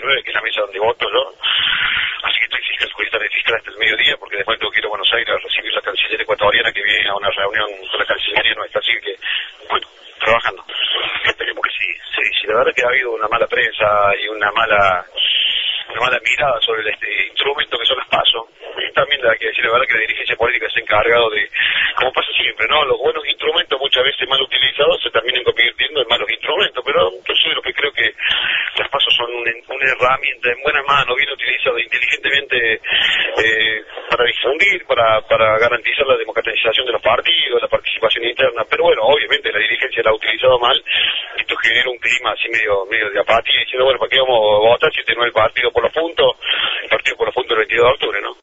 19, que es la mesa donde voto yo. Así que estoy fiscal hasta el mediodía, porque después tengo que ir a Buenos Aires a recibir la canciller ecuatoriana que viene a una reunión con la cancillería nuestra, así que, bueno, trabajando. Esperemos que sí. Sí, la verdad que ha habido una mala prensa y una mala mirada sobre este instrumento que son las PASO. Y también hay que decir la verdad que la dirigencia política se ha encargado de, como pasa siempre, ¿no? Los buenos instrumentos muchas veces mal utilizados se terminan convirtiendo en malos instrumentos, pero yo soy de lo que creo que las PASO son una herramienta en buena mano, bien utilizada inteligentemente para difundir, para garantizar la democratización de los partidos, la participación interna, pero bueno, obviamente la dirigencia la ha utilizado mal, y esto genera un clima así medio de apatía, diciendo, bueno, ¿para qué vamos a votar si este no es el partido por los puntos, el partido por los puntos del 22 de octubre, ¿no?